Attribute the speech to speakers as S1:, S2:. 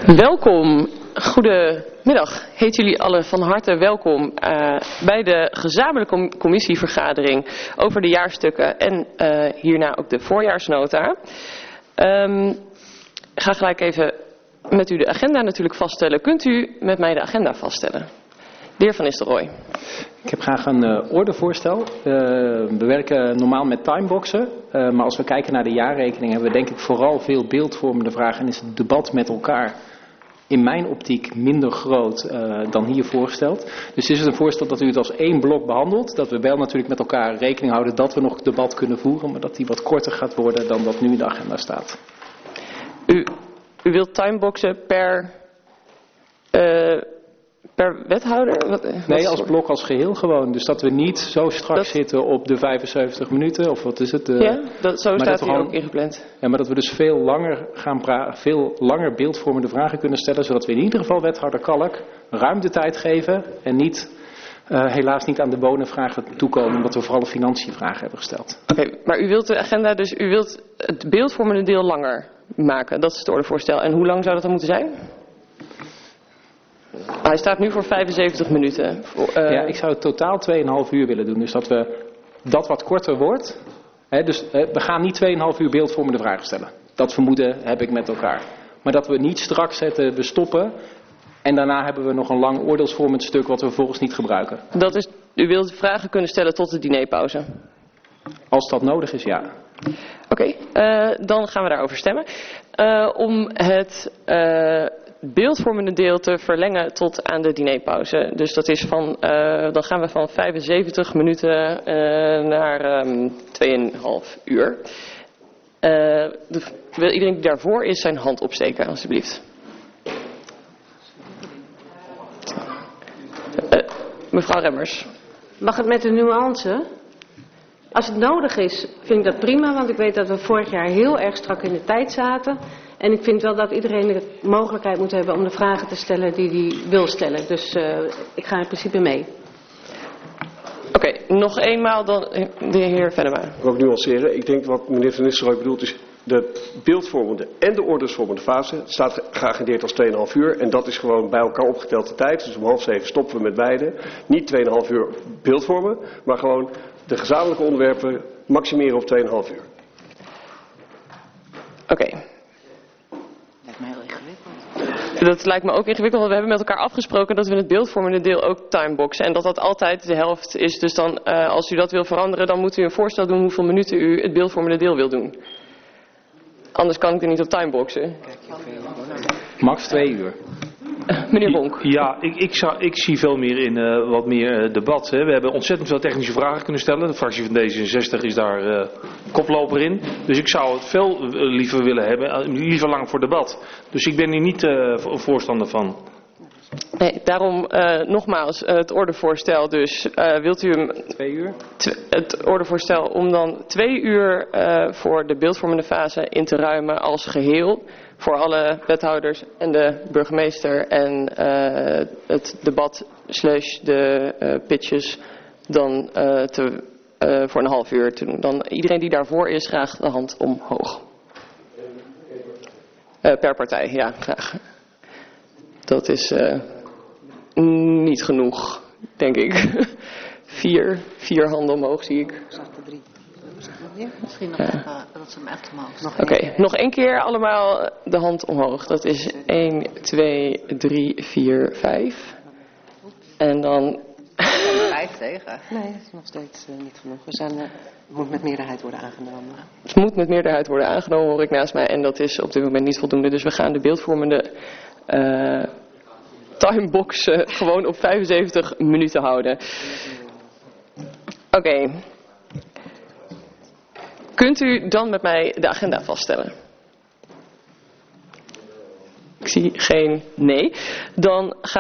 S1: Welkom, goedemiddag. Heet jullie allen van harte welkom bij de gezamenlijke commissievergadering over de jaarstukken en hierna ook de voorjaarsnota. Ik ga gelijk even met u de agenda natuurlijk vaststellen. Kunt u met mij de agenda vaststellen? De heer Van Nistelrooy.
S2: Ik heb graag een ordevoorstel. We werken normaal met timeboxen. Maar als we kijken naar de jaarrekening hebben we denk ik vooral veel beeldvormende vragen. En is het debat met elkaar in mijn optiek minder groot dan hier voorgesteld. Dus is het een voorstel dat u het als één blok behandelt. Dat we wel natuurlijk met elkaar rekening houden dat we nog debat kunnen voeren. Maar dat die wat korter gaat worden dan wat nu in de agenda staat.
S1: U wilt timeboxen per wethouder?
S2: Nee, als blok als geheel gewoon. Dus dat we niet zo strak zitten op de 75 minuten. Of wat is het?
S1: Zo staat hier ook ingepland.
S2: Ja, maar dat we dus veel langer beeldvormende vragen kunnen stellen. Zodat we in ieder geval wethouder Kalk ruim de tijd geven. En niet, helaas niet aan de bonenvragen toekomen. Omdat we vooral financiënvragen hebben gesteld.
S1: Oké, maar u wilt de agenda, dus u wilt het beeldvormende deel langer maken. Dat is het ordevoorstel. En hoe lang zou dat dan moeten zijn? Hij staat nu voor 75 minuten.
S2: Ja, ik zou het totaal 2,5 uur willen doen. Dus dat dat wat korter wordt. Dus we gaan niet 2,5 uur beeldvormende vragen stellen. Dat vermoeden heb ik met elkaar. Maar dat we niet strak zetten, we stoppen. En daarna hebben we nog een lang oordeelsvormend stuk wat we vervolgens niet gebruiken.
S1: U wilt vragen kunnen stellen tot de dinerpauze?
S2: Als dat nodig is, ja.
S1: Oké, dan gaan we daarover stemmen. Om het beeldvormende deel te verlengen tot aan de dinerpauze. Dus dat is dan gaan we van 75 minuten naar 2,5 uur. Wil iedereen die daarvoor is zijn hand opsteken, alstublieft. Mevrouw Remmers.
S3: Mag het met een nuance? Als het nodig is, vind ik dat prima, want ik weet dat we vorig jaar heel erg strak in de tijd zaten. En ik vind wel dat iedereen de mogelijkheid moet hebben om de vragen te stellen die hij wil stellen. Dus ik ga in principe mee.
S1: Oké, nog eenmaal dan de heer Venema.
S4: Ik wil ook nuanceren. Ik denk wat meneer Van Nistelrooy bedoelt is de beeldvormende en de ordensvormende fase staat geagendeerd als 2,5 uur. En dat is gewoon bij elkaar opgeteld de tijd. Dus om 6:30 stoppen we met beide. Niet 2,5 uur beeldvormen, maar gewoon de gezamenlijke onderwerpen maximeren op 2,5 uur.
S1: Oké. Dat lijkt me ook ingewikkeld, want we hebben met elkaar afgesproken dat we het beeldvormende deel ook timeboxen. En dat altijd de helft is. Dus dan, als u dat wil veranderen, dan moet u een voorstel doen hoeveel minuten u het beeldvormende deel wil doen. Anders kan ik er niet op timeboxen.
S2: Max 2 uur.
S1: Meneer Bonk.
S5: Ja, ik zie veel meer in wat meer debat. Hè. We hebben ontzettend veel technische vragen kunnen stellen. De fractie van D66 is daar koploper in. Dus ik zou het veel liever willen hebben, liever lang voor debat. Dus ik ben hier niet voorstander van.
S1: Nee, daarom nogmaals het ordevoorstel. Dus wilt u hem
S2: 2 uur?
S1: Het ordevoorstel om dan 2 uur voor de beeldvormende fase in te ruimen als geheel. Voor alle wethouders en de burgemeester en het debat / de pitches dan voor een half uur te doen. Dan iedereen die daarvoor is, graag de hand omhoog. Per partij, ja, graag. Dat is niet genoeg, denk ik. 4 handen omhoog zie ik.
S6: Misschien nog even dat ze hem echt omhoog.
S1: Oké, nog 1 keer allemaal de hand omhoog. Dat is 1, 2, 3, 4, 5. En dan
S6: 5 tegen. Nee, dat is nog steeds niet genoeg. Het moet met meerderheid worden aangenomen.
S1: Het moet met meerderheid worden aangenomen, hoor ik naast mij. En dat is op dit moment niet voldoende. Dus we gaan de beeldvormende timebox gewoon op 75 minuten houden. Oké. Kunt u dan met mij de agenda vaststellen? Ik zie geen nee. Dan gaan